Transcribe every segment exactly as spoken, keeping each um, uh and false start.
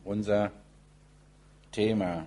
unser Thema.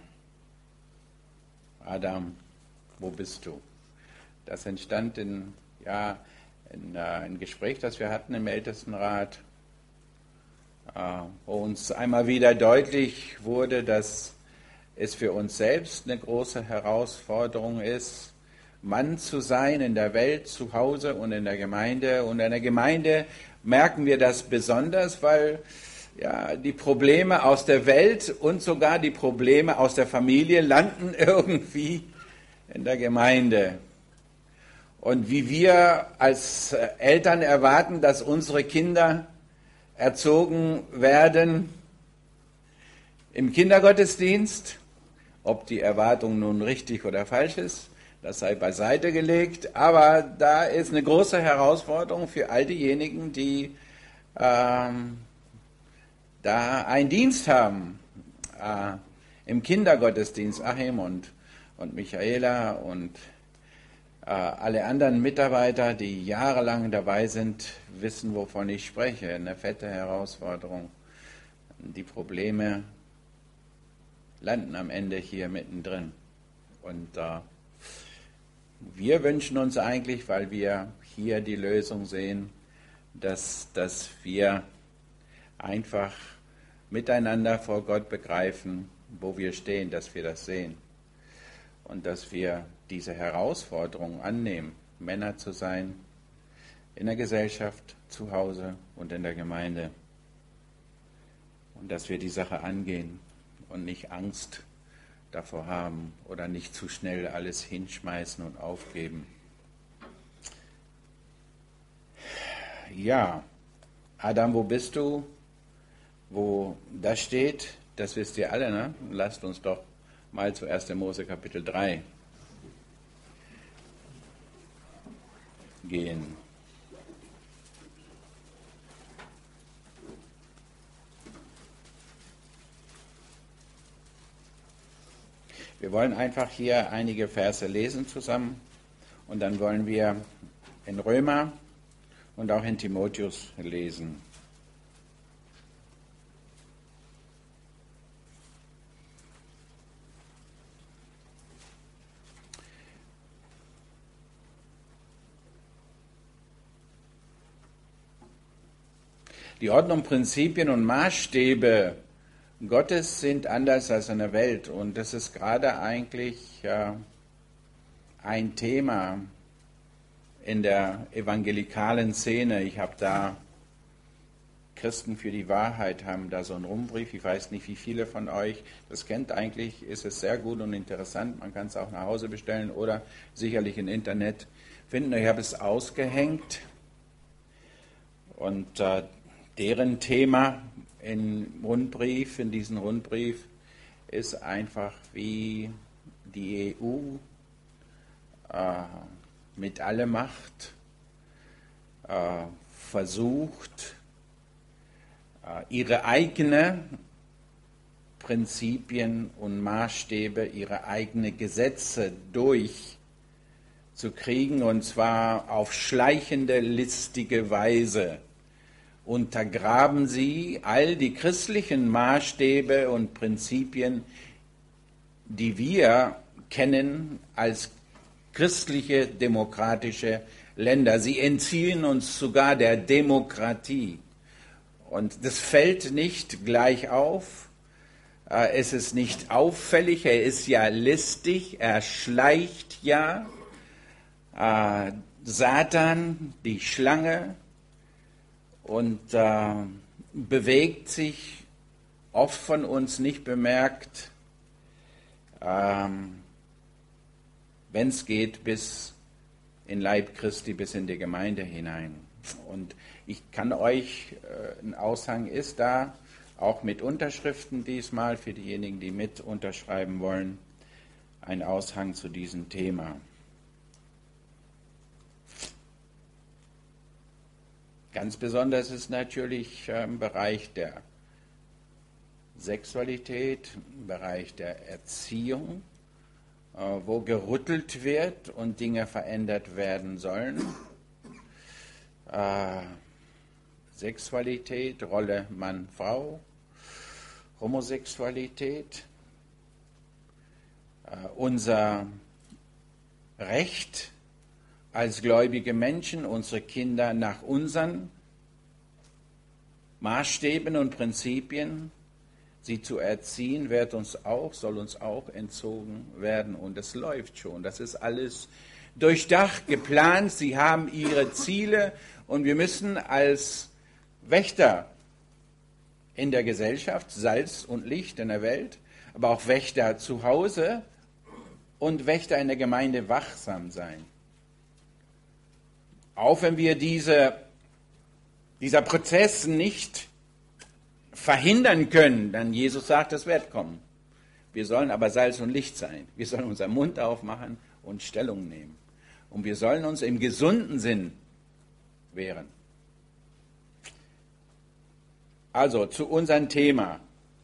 Adam, wo bist du? Das entstand in, ja, in äh, ein Gespräch, das wir hatten im Ältestenrat, äh, wo uns einmal wieder deutlich wurde, dass es für uns selbst eine große Herausforderung ist, Mann zu sein in der Welt, zu Hause und in der Gemeinde. Und in der Gemeinde merken wir das besonders, weil ja, die Probleme aus der Welt und sogar die Probleme aus der Familie landen irgendwie in der Gemeinde. Und wie wir als Eltern erwarten, dass unsere Kinder erzogen werden im Kindergottesdienst, ob die Erwartung nun richtig oder falsch ist, das sei beiseite gelegt. Aber da ist eine große Herausforderung für all diejenigen, die ähm, da einen Dienst haben äh, im Kindergottesdienst. Achim und, und Michaela und äh, alle anderen Mitarbeiter, die jahrelang dabei sind, wissen, wovon ich spreche. Eine fette Herausforderung. Die Probleme landen am Ende hier mittendrin. Und äh, wir wünschen uns eigentlich, weil wir hier die Lösung sehen, dass, dass wir einfach miteinander vor Gott begreifen, wo wir stehen, dass wir das sehen. Und dass wir diese Herausforderung annehmen, Männer zu sein, in der Gesellschaft, zu Hause und in der Gemeinde. Und dass wir die Sache angehen und nicht Angst davor haben oder nicht zu schnell alles hinschmeißen und aufgeben. Ja, Adam, wo bist du? Wo das steht, das wisst ihr alle, ne? Lasst uns doch mal zu erster Mose Kapitel drei gehen. Wir wollen einfach hier einige Verse lesen zusammen und dann wollen wir in Römer und auch in Timotheus lesen. Die Ordnung, Prinzipien und Maßstäbe Gottes sind anders als in der Welt. Und das ist gerade eigentlich äh, ein Thema in der evangelikalen Szene. Ich habe da, Christen für die Wahrheit haben da so einen Rundbrief. Ich weiß nicht, wie viele von euch das kennt. Eigentlich ist es sehr gut und interessant. Man kann es auch nach Hause bestellen oder sicherlich im Internet finden. Ich habe es ausgehängt. Und äh, deren Thema im Rundbrief, in diesem Rundbrief, ist einfach, wie die E U äh, mit aller Macht äh, versucht, äh, ihre eigenen Prinzipien und Maßstäbe, ihre eigenen Gesetze durchzukriegen, und zwar auf schleichende, listige Weise. Untergraben sie all die christlichen Maßstäbe und Prinzipien, die wir kennen als christliche demokratische Länder. Sie entziehen uns sogar der Demokratie. Und das fällt nicht gleich auf. Es ist nicht auffällig, er ist ja listig, er schleicht ja. Satan, die Schlange, und äh, bewegt sich oft von uns nicht bemerkt, ähm, wenn es geht, bis in Leib Christi, bis in die Gemeinde hinein. Und ich kann euch, äh, ein Aushang ist da, auch mit Unterschriften diesmal, für diejenigen, die mit unterschreiben wollen, ein Aushang zu diesem Thema. Ganz besonders ist natürlich im Bereich der Sexualität, im Bereich der Erziehung, wo gerüttelt wird und Dinge verändert werden sollen. Sexualität, Rolle Mann, Frau, Homosexualität, äh, unser Recht als gläubige Menschen, unsere Kinder nach unseren Maßstäben und Prinzipien, sie zu erziehen, wird uns auch, soll uns auch entzogen werden. Und es läuft schon. Das ist alles durchdacht, geplant. Sie haben ihre Ziele und wir müssen als Wächter in der Gesellschaft, Salz und Licht in der Welt, aber auch Wächter zu Hause und Wächter in der Gemeinde wachsam sein. Auch wenn wir diese, dieser Prozess nicht verhindern können, dann Jesus sagt, es wird kommen. Wir sollen aber Salz und Licht sein. Wir sollen unseren Mund aufmachen und Stellung nehmen. Und wir sollen uns im gesunden Sinn wehren. Also zu unserem Thema.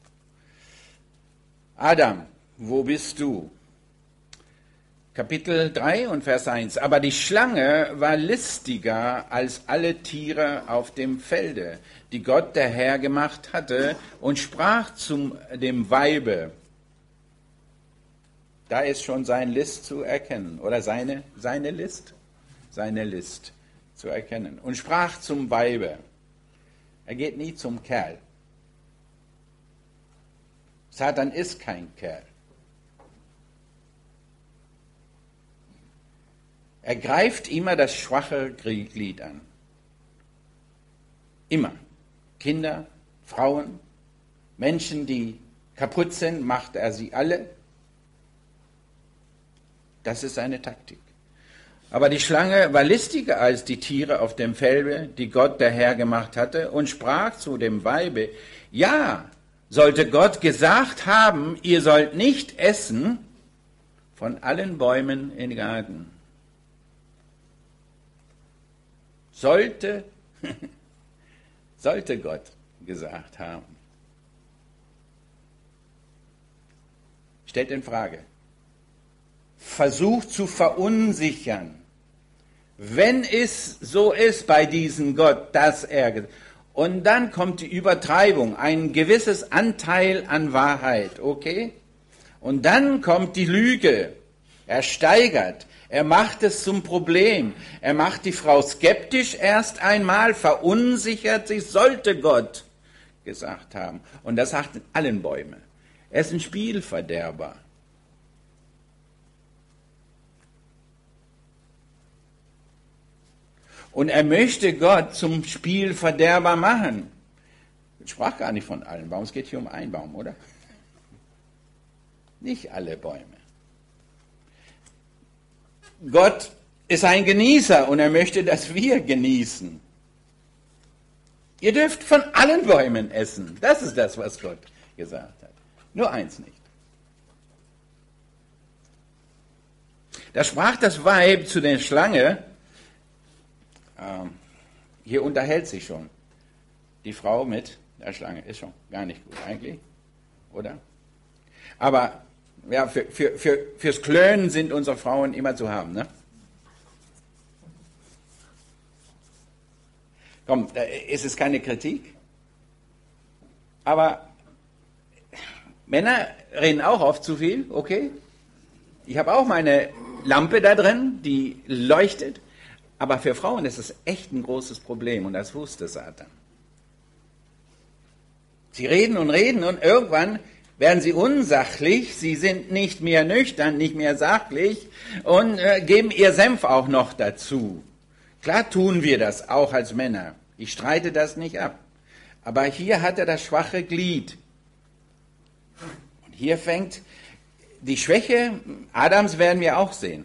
Adam, wo bist du? Kapitel drei und Vers eins. Aber die Schlange war listiger als alle Tiere auf dem Felde, die Gott der Herr gemacht hatte, und sprach zu dem Weibe. Da ist schon sein List zu erkennen, oder seine, seine List? Seine List zu erkennen. Und sprach zum Weibe. Er geht nie zum Kerl. Satan ist kein Kerl. Er greift immer das schwache Glied an. Immer. Kinder, Frauen, Menschen, die kaputt sind, macht er sie alle. Das ist seine Taktik. Aber die Schlange war listiger als die Tiere auf dem Felde, die Gott der Herr gemacht hatte, und sprach zu dem Weibe, ja, sollte Gott gesagt haben, ihr sollt nicht essen von allen Bäumen im Garten. Sollte, sollte Gott gesagt haben. Stellt in Frage. Versucht zu verunsichern. Wenn es so ist bei diesem Gott, dass er... Und dann kommt die Übertreibung, ein gewisses Anteil an Wahrheit, okay? Und dann kommt die Lüge. Er steigert, er macht es zum Problem. Er macht die Frau skeptisch erst einmal, verunsichert sich, sollte Gott gesagt haben. Und das sagt in allen Bäumen. Er ist ein Spielverderber. Und er möchte Gott zum Spielverderber machen. Ich sprach gar nicht von allen Bäumen, es geht hier um einen Baum, oder? Nicht alle Bäume. Gott ist ein Genießer und er möchte, dass wir genießen. Ihr dürft von allen Bäumen essen. Das ist das, was Gott gesagt hat. Nur eins nicht. Da sprach das Weib zu der Schlange, ähm, hier unterhält sich schon die Frau mit der Schlange. Ist schon gar nicht gut eigentlich, oder? Aber ja, für, für, für, fürs Klönen sind unsere Frauen immer zu haben, ne? Komm, ist es keine Kritik? Aber Männer reden auch oft zu viel, okay? Ich habe auch meine Lampe da drin, die leuchtet. Aber für Frauen ist es echt ein großes Problem und das wusste Satan. Sie reden und reden und irgendwann werden sie unsachlich, sie sind nicht mehr nüchtern, nicht mehr sachlich und äh, geben ihr Senf auch noch dazu. Klar tun wir das auch als Männer. Ich streite das nicht ab. Aber hier hat er das schwache Glied. Und hier fängt die Schwäche Adams, werden wir auch sehen.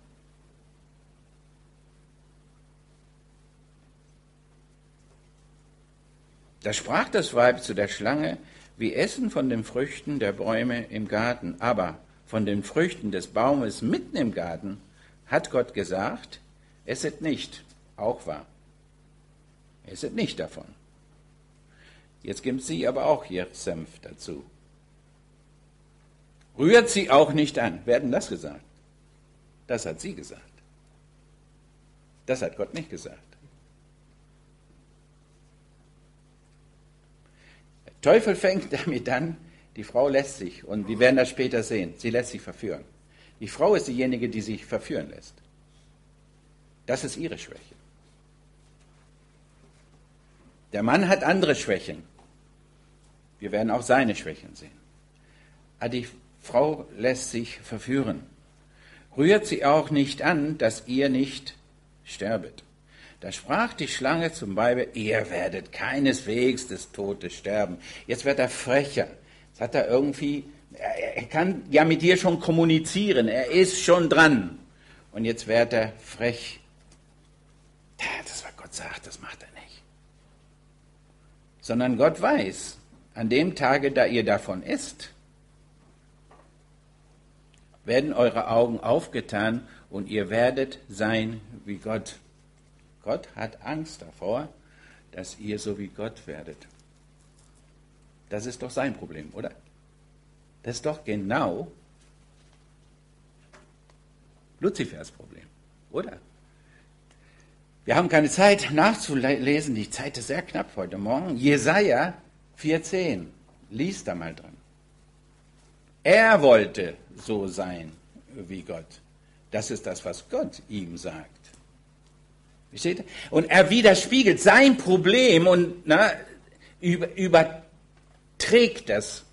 Da sprach das Weib zu der Schlange, wir essen von den Früchten der Bäume im Garten, aber von den Früchten des Baumes mitten im Garten hat Gott gesagt, esset nicht, auch wahr. Esset nicht davon. Jetzt gibt sie aber auch ihr Senf dazu. Rührt sie auch nicht an. Wer hat denn das gesagt? Das hat sie gesagt. Das hat Gott nicht gesagt. Der Teufel fängt damit an, Die Frau lässt sich, und wir werden das später sehen, sie lässt sich verführen. Die Frau ist diejenige, die sich verführen lässt. Das ist ihre Schwäche. Der Mann hat andere Schwächen. Wir werden auch seine Schwächen sehen. Aber die Frau lässt sich verführen. Rührt sie auch nicht an, dass ihr nicht sterbet. Da sprach die Schlange zum Weibe, ihr werdet keineswegs des Todes sterben. Jetzt wird er frecher. Jetzt hat er irgendwie, er kann ja mit dir schon kommunizieren, er ist schon dran. Und jetzt wird er frech. Das, was Gott sagt, das macht er nicht. Sondern Gott weiß, an dem Tage, da ihr davon isst, werden eure Augen aufgetan und ihr werdet sein wie Gott. Gott hat Angst davor, dass ihr so wie Gott werdet. Das ist doch sein Problem, oder? Das ist doch genau Luzifers Problem, oder? Wir haben keine Zeit nachzulesen, die Zeit ist sehr knapp heute Morgen. Jesaja vier zehn, liest da mal dran. Er wollte so sein wie Gott. Das ist das, was Gott ihm sagt. Versteht ihr? Und er widerspiegelt sein Problem und na, über, überträgt das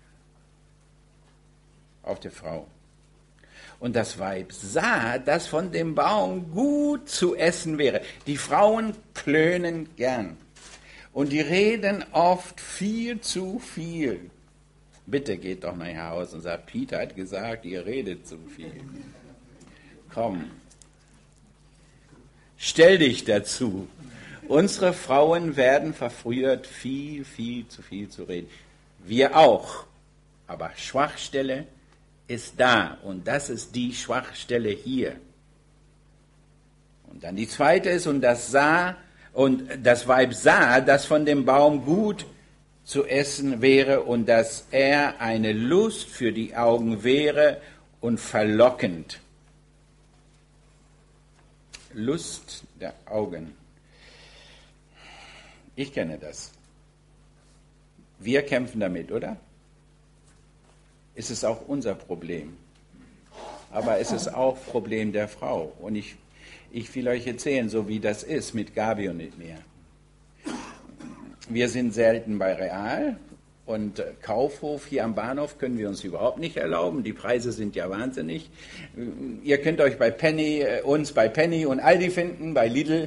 auf die Frau. Und das Weib sah, dass von dem Baum gut zu essen wäre. Die Frauen klönen gern. Und die reden oft viel zu viel. Bitte geht doch nach Hause und sagt, Peter hat gesagt, ihr redet zu viel. Komm, stell dich dazu. Unsere Frauen werden verführt, viel, viel zu viel zu reden. Wir auch. Aber Schwachstelle ist da. Und das ist die Schwachstelle hier. Und dann die zweite ist, und das sah, und das Weib sah, dass von dem Baum gut zu essen wäre und dass er eine Lust für die Augen wäre und verlockend. Lust der Augen. Ich kenne das. Wir kämpfen damit, oder? Es ist auch unser Problem. Aber es ist auch Problem der Frau. Und ich, ich will euch erzählen, so wie das ist mit Gabi und mit mir. Wir sind selten bei Real und Kaufhof hier am Bahnhof können wir uns überhaupt nicht erlauben. Die Preise sind ja wahnsinnig. Ihr könnt euch bei Penny, uns bei Penny und Aldi finden, bei Lidl.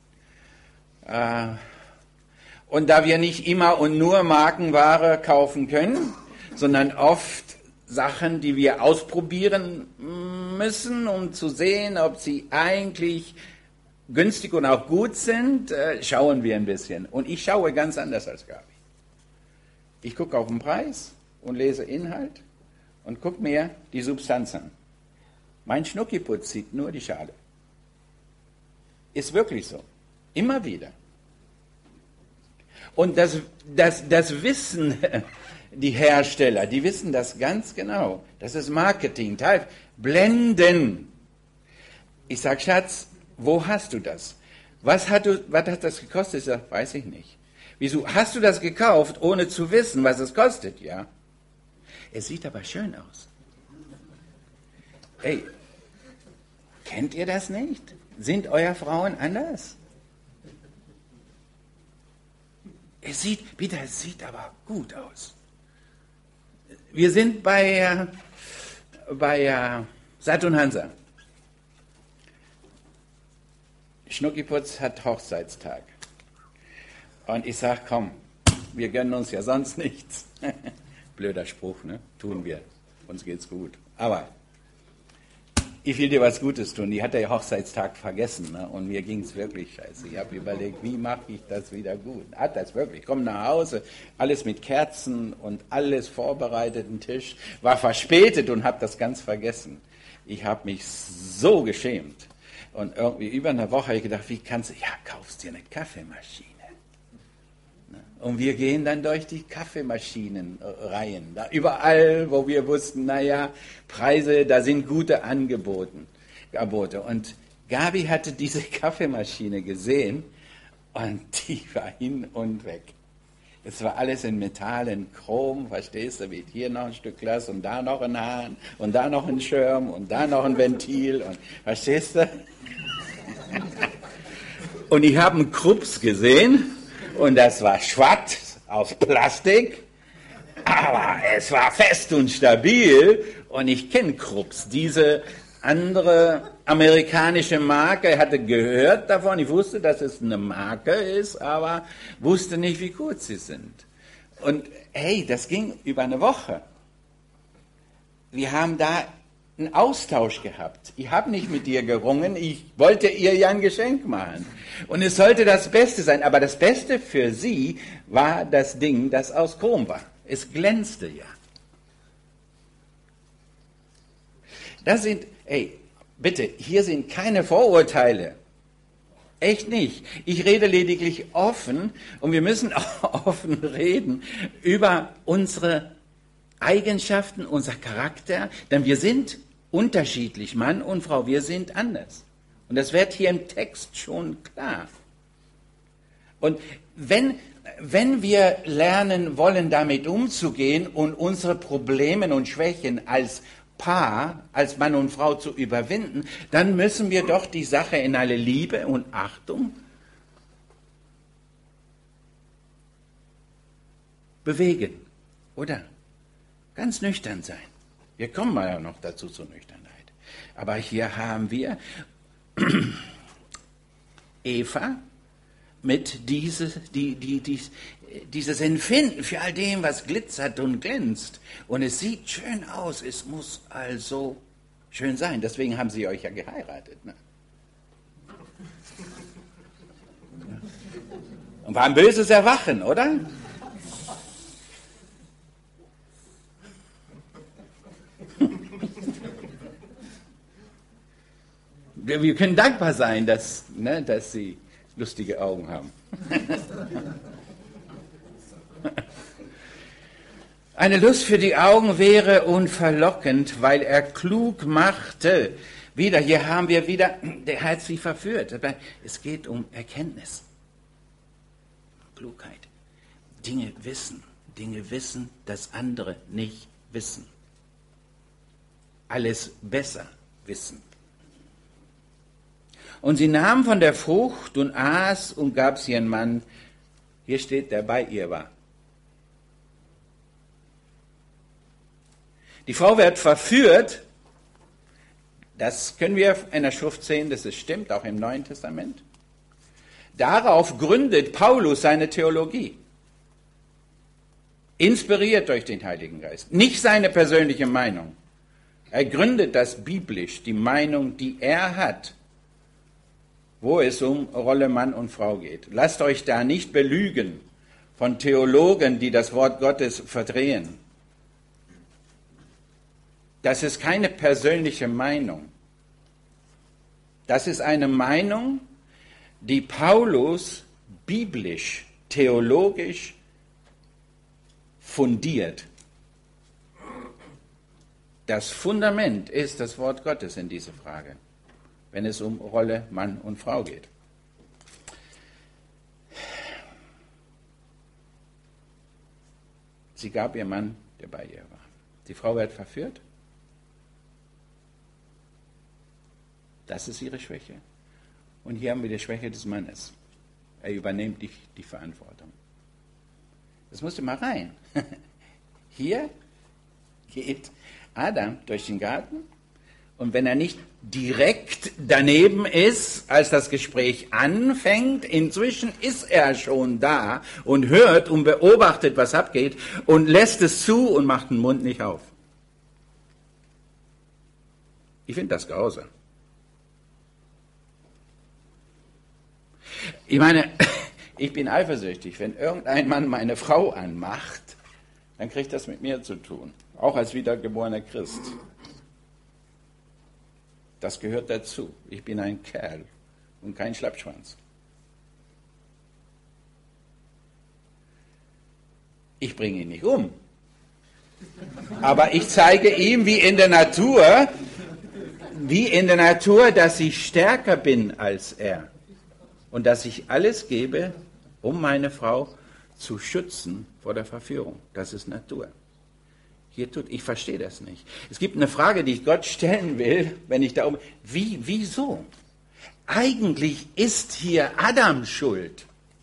Und da wir nicht immer und nur Markenware kaufen können, sondern oft Sachen, die wir ausprobieren müssen, um zu sehen, ob sie eigentlich günstig und auch gut sind, äh, schauen wir ein bisschen. Und ich schaue ganz anders als Gabi. Ich gucke auf den Preis und lese Inhalt und gucke mir die Substanz an. Mein Schnuckiputz sieht nur die Schale. Ist wirklich so. Immer wieder. Und das, das, das wissen die Hersteller, die wissen das ganz genau. Das ist Marketing. Teil Blenden. Ich sage, Schatz, wo hast du das? Was hat, du, was hat das gekostet? Ich sage, weiß ich nicht. Wieso? Hast du das gekauft, ohne zu wissen, was es kostet? Ja. Es sieht aber schön aus. Ey, kennt ihr das nicht? Sind eure Frauen anders? Es sieht, bitte, es sieht aber gut aus. Wir sind bei, bei Saturn Hansa. Schnuckiputz hat Hochzeitstag. Und ich sage, komm, wir gönnen uns ja sonst nichts. Blöder Spruch, ne? Tun wir. Uns geht's gut. Aber ich will dir was Gutes tun. Die hat der Hochzeitstag vergessen. Ne? Und mir ging es wirklich scheiße. Ich habe überlegt, wie mache ich das wieder gut? Hat das wirklich? Ich komme nach Hause, alles mit Kerzen und alles vorbereitet, ein Tisch. War verspätet und habe das ganz vergessen. Ich habe mich so geschämt. Und irgendwie über eine Woche habe ich gedacht, wie kannst du, ja, kaufst dir eine Kaffeemaschine. Und wir gehen dann durch die Kaffeemaschinenreihen. Da überall, wo wir wussten, naja, Preise, da sind gute Angebote. Und Gabi hatte diese Kaffeemaschine gesehen und die war hin und weg. Es war alles in Metall, in Chrom, verstehst du, mit hier noch ein Stück Glas und da noch ein Hahn und da noch ein Schirm und da noch ein Ventil, und verstehst du? Und ich habe einen Krups gesehen und das war schwarz aus Plastik, aber es war fest und stabil, und ich kenne Krups, diese andere amerikanische Marke, hatte gehört davon, ich wusste, dass es eine Marke ist, aber wusste nicht, wie gut sie sind. Und hey, das ging über eine Woche. Wir haben da einen Austausch gehabt. Ich habe nicht mit ihr gerungen, ich wollte ihr ja ein Geschenk machen. Und es sollte das Beste sein, aber das Beste für sie war das Ding, das aus Chrom war. Es glänzte ja. Das sind, ey, bitte, hier sind keine Vorurteile. Echt nicht. Ich rede lediglich offen, und wir müssen auch offen reden über unsere Eigenschaften, unser Charakter, denn wir sind unterschiedlich, Mann und Frau, wir sind anders. Und das wird hier im Text schon klar. Und wenn, wenn wir lernen wollen, damit umzugehen und unsere Probleme und Schwächen als Paar, als Mann und Frau zu überwinden, dann müssen wir doch die Sache in alle Liebe und Achtung bewegen, oder? Ganz nüchtern sein. Wir kommen mal ja noch dazu zur Nüchternheit. Aber hier haben wir Eva mit dieses, die, die, die, dieses Empfinden für all dem, was glitzert und glänzt. Und es sieht schön aus, es muss also schön sein. Deswegen haben sie euch ja geheiratet. Ne? Und war ein böses Erwachen, oder? Wir können dankbar sein, dass, ne, dass sie lustige Augen haben. Eine Lust für die Augen wäre unverlockend, weil er klug machte. Wieder, hier haben wir wieder, der hat sie verführt. Aber es geht um Erkenntnis, Klugheit. Dinge wissen, Dinge wissen, dass andere nicht wissen. Alles besser wissen. Und sie nahm von der Frucht und aß und gab sie ihren Mann. Hier steht, der bei ihr war. Die Frau wird verführt. Das können wir in der Schrift sehen, dass es stimmt, auch im Neuen Testament. Darauf gründet Paulus seine Theologie. Inspiriert durch den Heiligen Geist. Nicht seine persönliche Meinung. Er gründet das biblisch, die Meinung, die er hat, wo es um Rolle Mann und Frau geht. Lasst euch da nicht belügen von Theologen, die das Wort Gottes verdrehen. Das ist keine persönliche Meinung. Das ist eine Meinung, die Paulus biblisch, theologisch fundiert. Das Fundament ist das Wort Gottes in dieser Frage, wenn es um Rolle Mann und Frau geht. Sie gab ihr Mann, der bei ihr war. Die Frau wird verführt. Das ist ihre Schwäche. Und hier haben wir die Schwäche des Mannes. Er übernimmt die, die Verantwortung. Das musste mal rein. Hier geht Adam durch den Garten. Und wenn er nicht direkt daneben ist, als das Gespräch anfängt, inzwischen ist er schon da und hört und beobachtet, was abgeht, und lässt es zu und macht den Mund nicht auf. Ich finde das grausam. Ich meine, ich bin eifersüchtig. Wenn irgendein Mann meine Frau anmacht, dann kriegt das mit mir zu tun. Auch als wiedergeborener Christ. Das gehört dazu. Ich bin ein Kerl und kein Schlappschwanz. Ich bringe ihn nicht um. Aber ich zeige ihm, wie in der Natur, wie in der Natur, dass ich stärker bin als er. Und dass ich alles gebe, um meine Frau zu schützen vor der Verführung. Das ist Natur. Hier tut, ich verstehe das nicht. Es gibt eine Frage, die ich Gott stellen will, wenn ich da um, wie, wieso? Eigentlich ist hier Adam schuld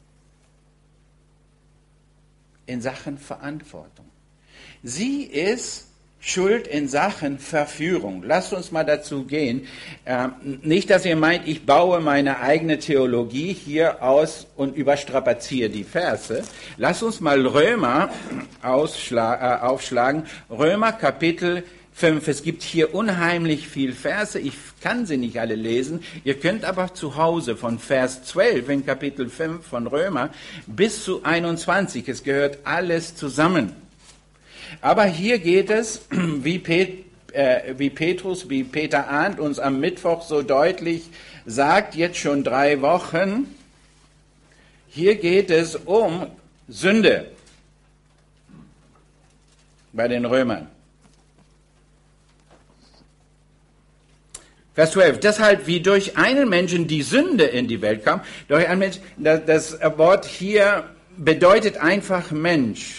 in Sachen Verantwortung. Sie ist schuld in Sachen Verführung. Lasst uns mal dazu gehen. Ähm, nicht, dass ihr meint, ich baue meine eigene Theologie hier aus und überstrapaziere die Verse. Lasst uns mal Römer ausschla- äh, aufschlagen. Römer Kapitel fünf. Es gibt hier unheimlich viel Verse. Ich kann sie nicht alle lesen. Ihr könnt aber zu Hause von Vers zwölf in Kapitel fünf von Römer bis zu einundzwanzig. Es gehört alles zusammen. Aber hier geht es, wie, Pet, äh, wie Petrus, wie Peter Arndt uns am Mittwoch so deutlich sagt, jetzt schon drei Wochen, hier geht es um Sünde bei den Römern. Vers zwölf, deshalb wie durch einen Menschen die Sünde in die Welt kam, durch einen Menschen, das, das Wort hier bedeutet einfach Mensch.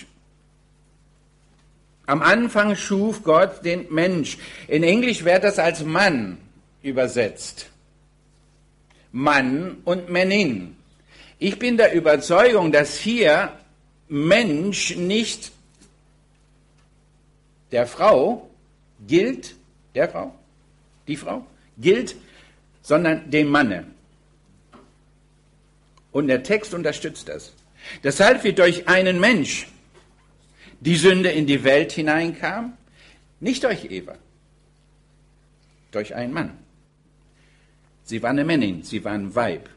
Am Anfang schuf Gott den Mensch. In Englisch wird das als Mann übersetzt. Mann und Männin. Ich bin der Überzeugung, dass hier Mensch nicht der Frau gilt, der Frau, die Frau gilt, sondern dem Manne. Und der Text unterstützt das. Deshalb wird durch einen Mensch die Sünde in die Welt hineinkam, nicht durch Eva, durch einen Mann. Sie war eine Männin, sie war ein Weib.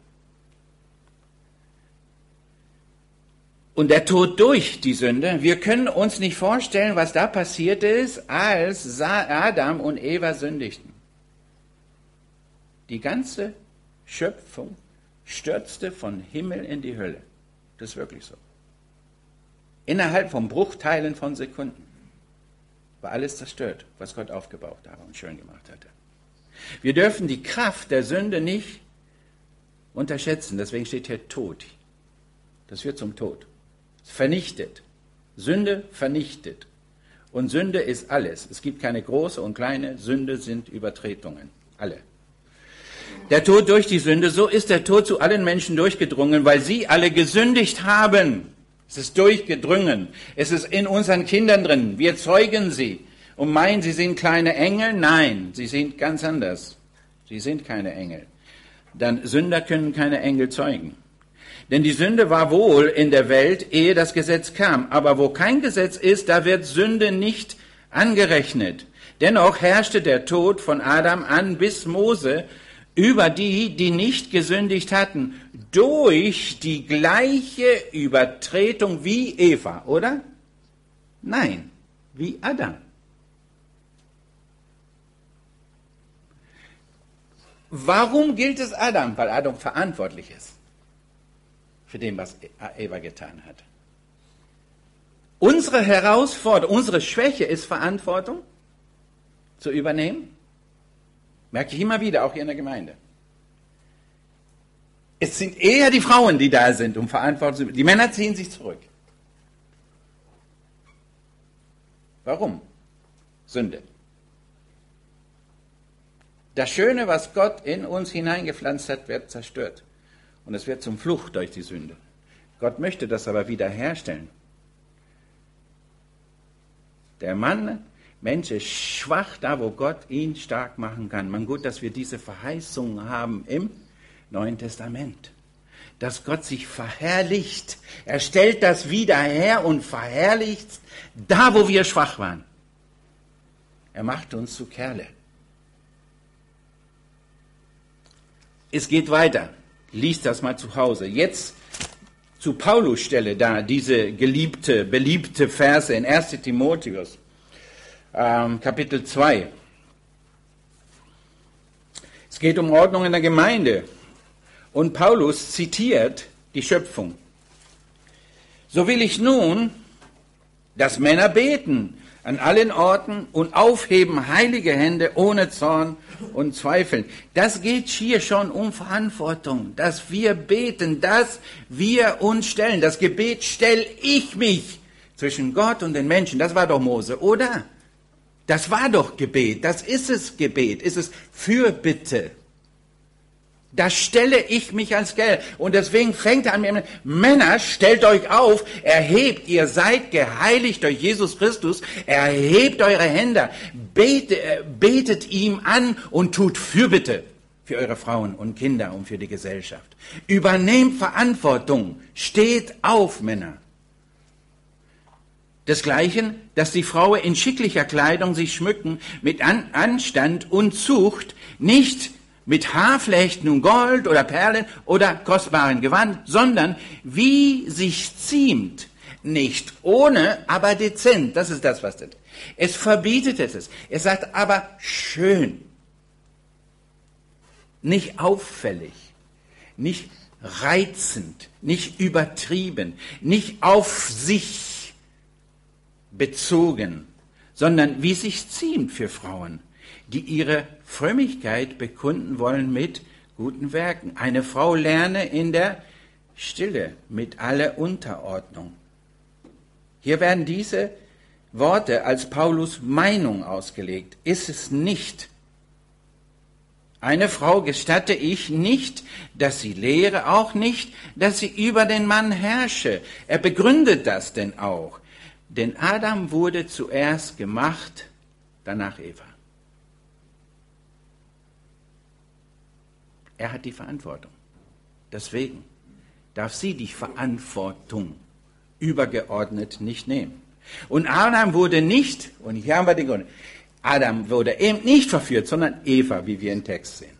Und der Tod durch die Sünde, wir können uns nicht vorstellen, was da passiert ist, als Adam und Eva sündigten. Die ganze Schöpfung stürzte von Himmel in die Hölle. Das ist wirklich so. Innerhalb von Bruchteilen von Sekunden war alles zerstört, was Gott aufgebaut hatte und schön gemacht hatte. Wir dürfen die Kraft der Sünde nicht unterschätzen. Deswegen steht hier Tod. Das wird zum Tod. Vernichtet. Sünde vernichtet. Und Sünde ist alles. Es gibt keine große und kleine. Sünde sind Übertretungen. Alle. Der Tod durch die Sünde, so ist der Tod zu allen Menschen durchgedrungen, weil sie alle gesündigt haben. Es ist durchgedrungen. Es ist in unseren Kindern drin. Wir zeugen sie und meinen, sie sind kleine Engel. Nein, sie sind ganz anders. Sie sind keine Engel. Denn Sünder können keine Engel zeugen. Denn die Sünde war wohl in der Welt, ehe das Gesetz kam. Aber wo kein Gesetz ist, da wird Sünde nicht angerechnet. Dennoch herrschte der Tod von Adam an bis Mose über die, die nicht gesündigt hatten, durch die gleiche Übertretung wie Eva, oder? Nein, wie Adam. Warum gilt es Adam? Weil Adam verantwortlich ist für den, was Eva getan hat. Unsere Herausforderung, unsere Schwäche ist Verantwortung zu übernehmen. Merke ich immer wieder, auch hier in der Gemeinde. Es sind eher die Frauen, die da sind, um Verantwortung zu übernehmen. Die Männer ziehen sich zurück. Warum? Sünde. Das Schöne, was Gott in uns hineingepflanzt hat, wird zerstört. Und es wird zum Fluch durch die Sünde. Gott möchte das aber wiederherstellen. Der Mann, Mensch ist schwach da, wo Gott ihn stark machen kann. Man, gut, dass wir diese Verheißung haben im Neuen Testament. Dass Gott sich verherrlicht. Er stellt das wieder her und verherrlicht da, wo wir schwach waren. Er macht uns zu Kerle. Es geht weiter. Lies das mal zu Hause. Jetzt zu Paulus Stelle da, diese geliebte, beliebte Verse in erster Timotheus. Ähm, Kapitel zwei. Es geht um Ordnung in der Gemeinde. Und Paulus zitiert die Schöpfung. So will ich nun, dass Männer beten, an allen Orten und aufheben heilige Hände ohne Zorn und Zweifeln. Das geht hier schon um Verantwortung, dass wir beten, dass wir uns stellen. Das Gebet stell ich mich zwischen Gott und den Menschen. Das war doch Mose, oder? Das war doch Gebet. Das ist es Gebet. Ist es Fürbitte. Da stelle ich mich ans Geld. Und deswegen fängt er an mit, Männer, stellt euch auf, erhebt, ihr seid geheiligt durch Jesus Christus, erhebt eure Hände, betet, betet ihm an und tut Fürbitte für eure Frauen und Kinder und für die Gesellschaft. Übernehmt Verantwortung, steht auf, Männer. Desgleichen, dass die Frauen in schicklicher Kleidung sich schmücken, mit An- Anstand und Zucht, nicht mit Haarflechten und Gold oder Perlen oder kostbaren Gewand, sondern wie sich ziemt, nicht ohne, aber dezent. Das ist das, was das ist. Es verbietet es. Es sagt aber schön, nicht auffällig, nicht reizend, nicht übertrieben, nicht auf sich bezogen, sondern wie sich ziemt für Frauen, die ihre Frömmigkeit bekunden wollen mit guten Werken. Eine Frau lerne in der Stille mit aller Unterordnung. Hier werden diese Worte als Paulus Meinung ausgelegt. Ist es nicht. Eine Frau gestatte ich nicht, dass sie lehre, auch nicht, dass sie über den Mann herrsche. Er begründet das denn auch. Denn Adam wurde zuerst gemacht, danach Eva. Er hat die Verantwortung. Deswegen darf sie die Verantwortung übergeordnet nicht nehmen. Und Adam wurde nicht, und hier haben wir den Grund, Adam wurde eben nicht verführt, sondern Eva, wie wir im Text sehen.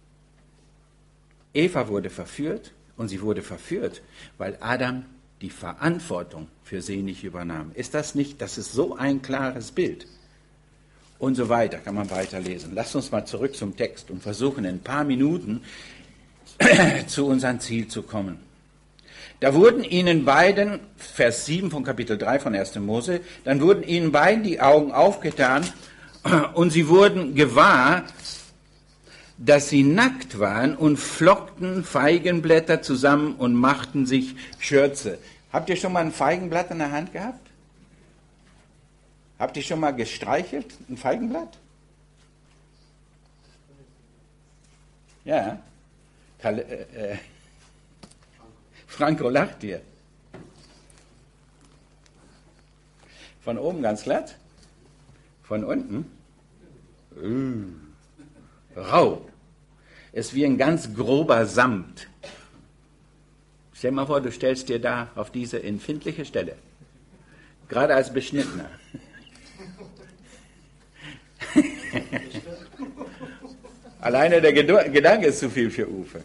Eva wurde verführt und sie wurde verführt, weil Adam die Verantwortung für sie nicht übernahm. Ist das nicht, das ist so ein klares Bild. Und so weiter, kann man weiterlesen. Lasst uns mal zurück zum Text und versuchen in ein paar Minuten zu unserem Ziel zu kommen. Da wurden ihnen beiden, Vers sieben von Kapitel drei von erster Mose, dann wurden ihnen beiden die Augen aufgetan und sie wurden gewahr, dass sie nackt waren und flockten Feigenblätter zusammen und machten sich Schürze. Habt ihr schon mal ein Feigenblatt in der Hand gehabt? Habt ihr schon mal gestreichelt, ein Feigenblatt? Ja. Karl, äh, äh, Franco lacht hier. Von oben ganz glatt? Von unten? Uh, rau. Es ist wie ein ganz grober Samt. Stell dir mal vor, du stellst dir da auf diese empfindliche Stelle, gerade als Beschnittener. Alleine der Gedanke ist zu viel für Uwe.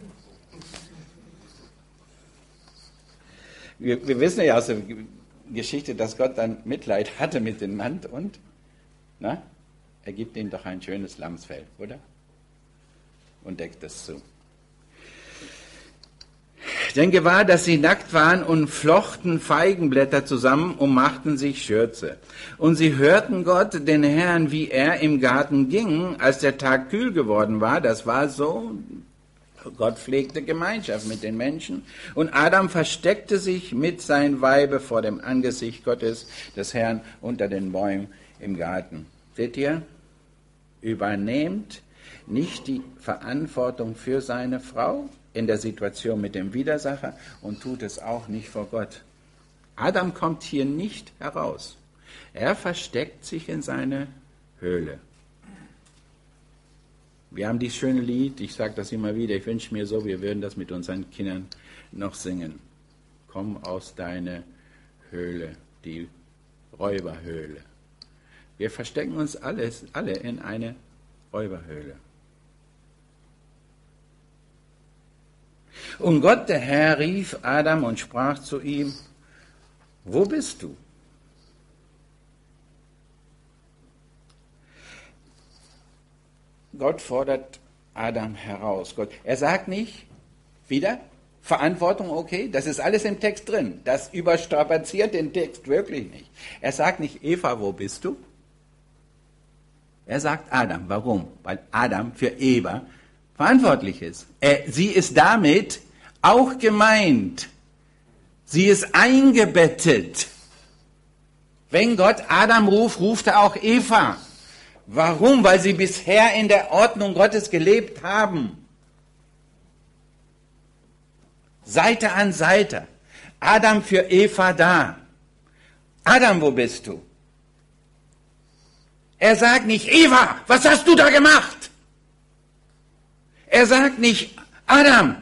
Wir, wir wissen ja aus der Geschichte, dass Gott dann Mitleid hatte mit dem Mann und na, er gibt ihm doch ein schönes Lammsfell, oder? Und deckt es zu. Denn gewahr, dass sie nackt waren und flochten Feigenblätter zusammen und machten sich Schürze. Und sie hörten Gott, den Herrn, wie er im Garten ging, als der Tag kühl geworden war. Das war so, Gott pflegte Gemeinschaft mit den Menschen. Und Adam versteckte sich mit seinem Weibe vor dem Angesicht Gottes, des Herrn, unter den Bäumen im Garten. Seht ihr? Übernehmt nicht die Verantwortung für seine Frau in der Situation mit dem Widersacher und tut es auch nicht vor Gott. Adam kommt hier nicht heraus. Er versteckt sich in seine Höhle. Wir haben dieses schöne Lied, ich sage das immer wieder, ich wünsche mir so, wir würden das mit unseren Kindern noch singen. Komm aus deiner Höhle, die Räuberhöhle. Wir verstecken uns alles, alle in eine Räuberhöhle. Und Gott, der Herr, rief Adam und sprach zu ihm, wo bist du? Gott fordert Adam heraus. Gott, er sagt nicht, wieder, Verantwortung, okay, das ist alles im Text drin. Das überstrapaziert den Text wirklich nicht. Er sagt nicht, Eva, wo bist du? Er sagt Adam. Warum? Weil Adam für Eva verantwortlich ist. Er, sie ist damit auch gemeint. Sie ist eingebettet. Wenn Gott Adam ruft, ruft er auch Eva. Warum? Weil sie bisher in der Ordnung Gottes gelebt haben. Seite an Seite. Adam für Eva da. Adam, wo bist du? Er sagt nicht, Eva, was hast du da gemacht? Er sagt nicht, Adam,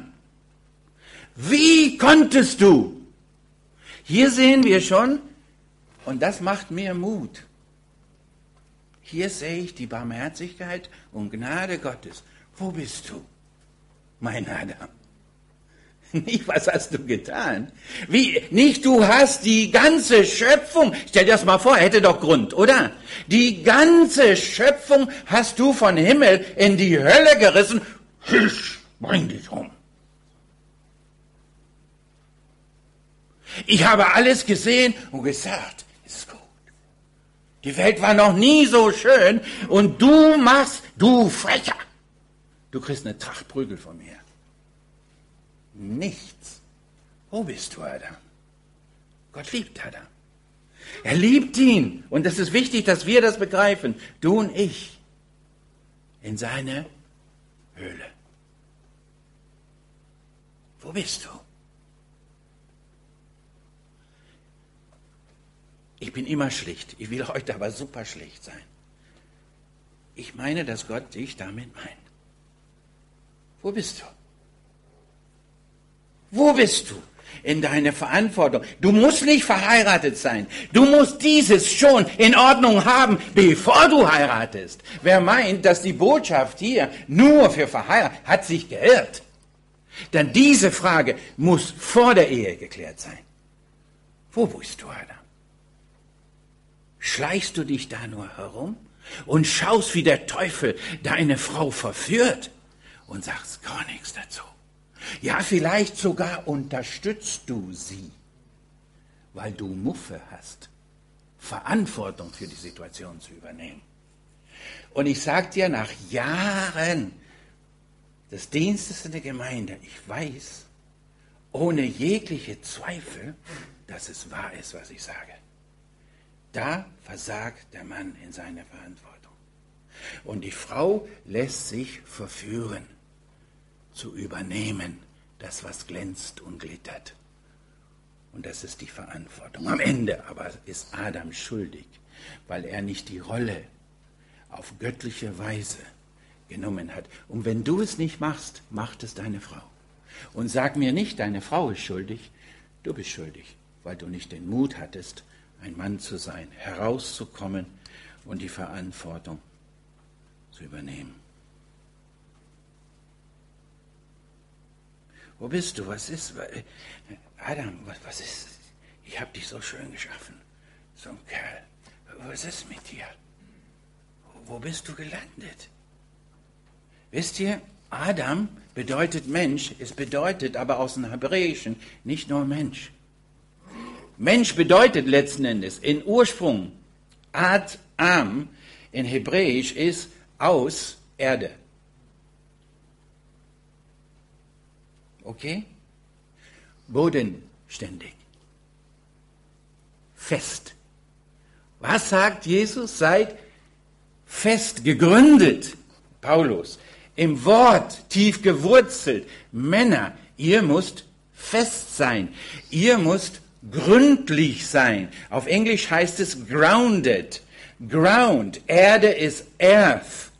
wie konntest du? Hier sehen wir schon, und das macht mir Mut. Hier sehe ich die Barmherzigkeit und Gnade Gottes. Wo bist du, mein Adam? Nicht, was hast du getan? Wie, nicht, du hast die ganze Schöpfung, stell dir das mal vor, hätte doch Grund, oder? Die ganze Schöpfung hast du von Himmel in die Hölle gerissen. Hisch, bring dich um. Ich habe alles gesehen und gesagt, es ist gut. Die Welt war noch nie so schön und du machst, du Frecher. Du kriegst eine Tracht Prügel von mir. Nichts. Wo bist du, Adam? Gott liebt Adam. Er liebt ihn. Und es ist wichtig, dass wir das begreifen. Du und ich. In seine Höhle. Wo bist du? Ich bin immer schlicht. Ich will heute aber super schlicht sein. Ich meine, dass Gott dich damit meint. Wo bist du? Wo bist du in deiner Verantwortung? Du musst nicht verheiratet sein. Du musst dieses schon in Ordnung haben, bevor du heiratest. Wer meint, dass die Botschaft hier nur für Verheiratete, hat sich geirrt. Denn diese Frage muss vor der Ehe geklärt sein. Wo bist du, Adam? Schleichst du dich da nur herum und schaust, wie der Teufel deine Frau verführt und sagst gar nichts dazu? Ja, vielleicht sogar unterstützt du sie, weil du Muffe hast, Verantwortung für die Situation zu übernehmen. Und ich sage dir, nach Jahren des Dienstes in der Gemeinde, ich weiß, ohne jegliche Zweifel, dass es wahr ist, was ich sage. Da versagt der Mann in seiner Verantwortung. Und die Frau lässt sich verführen, zu übernehmen, das, was glänzt und glittert. Und das ist die Verantwortung. Am Ende aber ist Adam schuldig, weil er nicht die Rolle auf göttliche Weise genommen hat. Und wenn du es nicht machst, macht es deine Frau. Und sag mir nicht, deine Frau ist schuldig, du bist schuldig, weil du nicht den Mut hattest, ein Mann zu sein, herauszukommen und die Verantwortung zu übernehmen. Wo bist du? Was ist? Adam, was, was ist? Ich habe dich so schön geschaffen. So ein Kerl. Was ist mit dir? Wo bist du gelandet? Wisst ihr, Adam bedeutet Mensch. Es bedeutet aber aus dem Hebräischen nicht nur Mensch. Mensch bedeutet letzten Endes in Ursprung Ad-Am in Hebräisch ist aus Erde. Okay? Bodenständig. Fest. Was sagt Jesus? Seid fest gegründet. Paulus. Im Wort tief gewurzelt. Männer, ihr müsst fest sein. Ihr müsst gründlich sein. Auf Englisch heißt es grounded. Ground. Erde ist earth.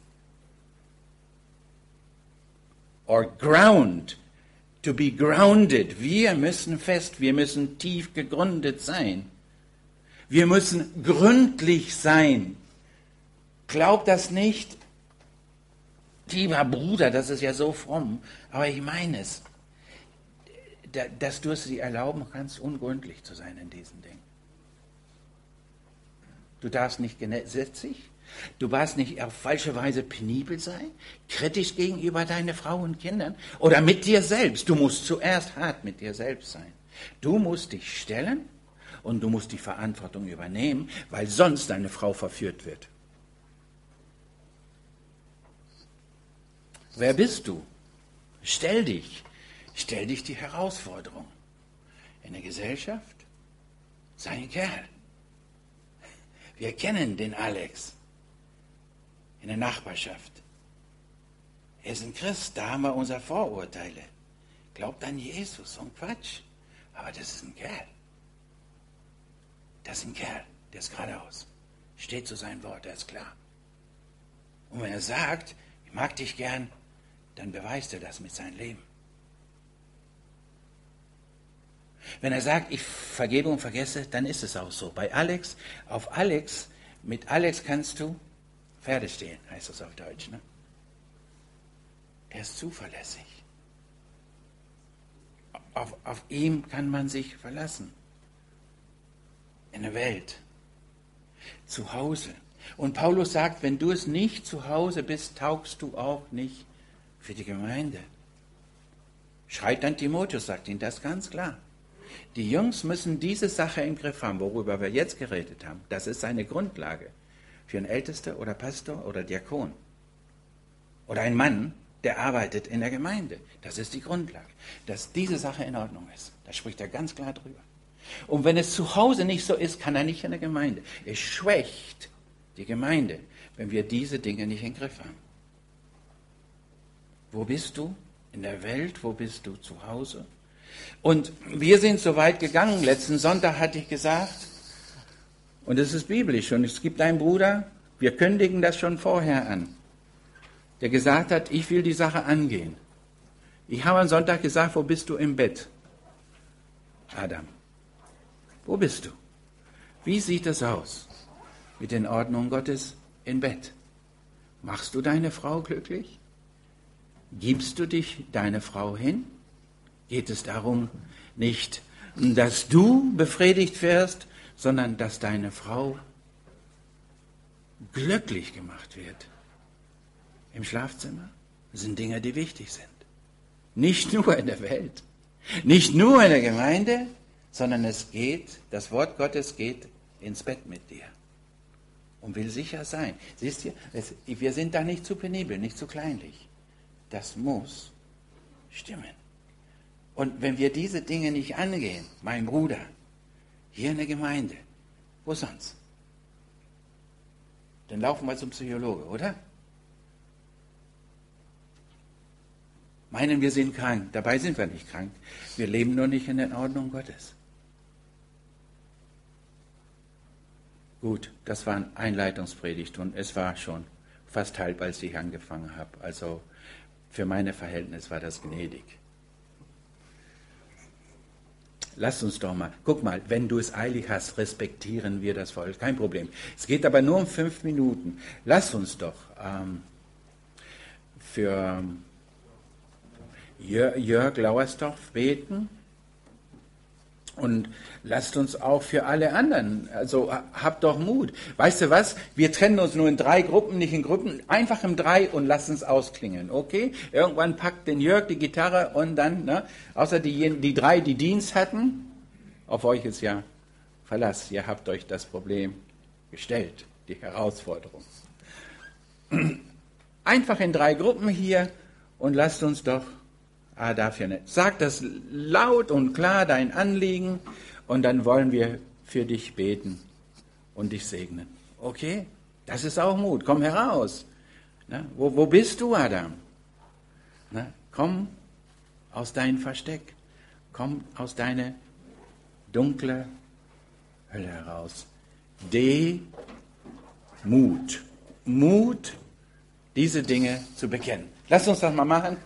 Or ground. To be grounded. Wir müssen fest, wir müssen tief gegründet sein. Wir müssen gründlich sein. Glaub das nicht, lieber Bruder, das ist ja so fromm, aber ich meine es, dass du es dir erlauben kannst, ungründlich zu sein in diesen Dingen. Du darfst nicht gesetzlich, du darfst nicht auf falsche Weise penibel sein, kritisch gegenüber deinen Frau und Kindern oder mit dir selbst. Du musst zuerst hart mit dir selbst sein. Du musst dich stellen und du musst die Verantwortung übernehmen, weil sonst deine Frau verführt wird. Wer bist du? Stell dich. Stell dich die Herausforderung. In der Gesellschaft? Sei ein Kerl. Wir kennen den Alex. In der Nachbarschaft. Er ist ein Christ, da haben wir unsere Vorurteile. Glaubt an Jesus, so ein Quatsch. Aber das ist ein Kerl. Das ist ein Kerl, der ist geradeaus. Steht zu seinem Wort, der ist klar. Und wenn er sagt, ich mag dich gern, dann beweist er das mit seinem Leben. Wenn er sagt, ich vergebe und vergesse, dann ist es auch so. Bei Alex, auf Alex, mit Alex kannst du Pferde stehlen, heißt das auf Deutsch. Ne? Er ist zuverlässig. Auf, auf ihm kann man sich verlassen. In der Welt. Zu Hause. Und Paulus sagt, wenn du es nicht zu Hause bist, taugst du auch nicht für die Gemeinde. Schreit dann Timotheus, sagt ihm das ganz klar. Die Jungs müssen diese Sache im Griff haben, worüber wir jetzt geredet haben. Das ist eine Grundlage für einen Ältester oder Pastor oder Diakon. Oder ein Mann, der arbeitet in der Gemeinde. Das ist die Grundlage. Dass diese Sache in Ordnung ist. Da spricht er ganz klar drüber. Und wenn es zu Hause nicht so ist, kann er nicht in der Gemeinde. Es schwächt die Gemeinde, wenn wir diese Dinge nicht im Griff haben. Wo bist du? In der Welt? Wo bist du? Zu Hause? Und wir sind so weit gegangen. Letzten Sonntag hatte ich gesagt, und es ist biblisch, und es gibt einen Bruder, wir kündigen das schon vorher an, der gesagt hat, ich will die Sache angehen. Ich habe am Sonntag gesagt, wo bist du im Bett? Adam, wo bist du? Wie sieht es aus mit den Ordnungen Gottes im Bett? Machst du deine Frau glücklich? Gibst du dich deine Frau hin? Geht es darum, nicht, dass du befriedigt wirst, sondern dass deine Frau glücklich gemacht wird? Im Schlafzimmer? Das sind Dinge, die wichtig sind. Nicht nur in der Welt, nicht nur in der Gemeinde, sondern es geht, das Wort Gottes geht ins Bett mit dir und will sicher sein. Siehst du, es, wir sind da nicht zu penibel, nicht zu kleinlich. Das muss stimmen. Und wenn wir diese Dinge nicht angehen, mein Bruder, hier in der Gemeinde, wo sonst? Dann laufen wir zum Psychologe, oder? Meinen, wir sind krank. Dabei sind wir nicht krank. Wir leben nur nicht in der Ordnung Gottes. Gut, das war eine Einleitungspredigt und es war schon fast halb, als ich angefangen habe. Also für meine Verhältnisse war das gnädig. Lass uns doch mal, guck mal, wenn du es eilig hast, respektieren wir das Volk, kein Problem. Es geht aber nur um fünf Minuten. Lass uns doch ähm, für Jörg, Jörg Lauersdorf beten und lasst uns auch für alle anderen, also habt doch Mut. Weißt du was, wir trennen uns nur in drei Gruppen, nicht in Gruppen, einfach im Drei und lassen es ausklingen, okay? Irgendwann packt den Jörg die Gitarre und dann, ne, außer die, die drei, die Dienst hatten, auf euch ist ja Verlass, ihr habt euch das Problem gestellt, die Herausforderung. Einfach in drei Gruppen hier und lasst uns doch Ah, darf ja nicht. Sag das laut und klar, dein Anliegen, und dann wollen wir für dich beten und dich segnen. Okay? Das ist auch Mut. Komm heraus. Na, wo, wo bist du, Adam? Na, komm aus deinem Versteck. Komm aus deiner dunklen Hölle heraus. Demut. Mut, diese Dinge zu bekennen. Lass uns das mal machen.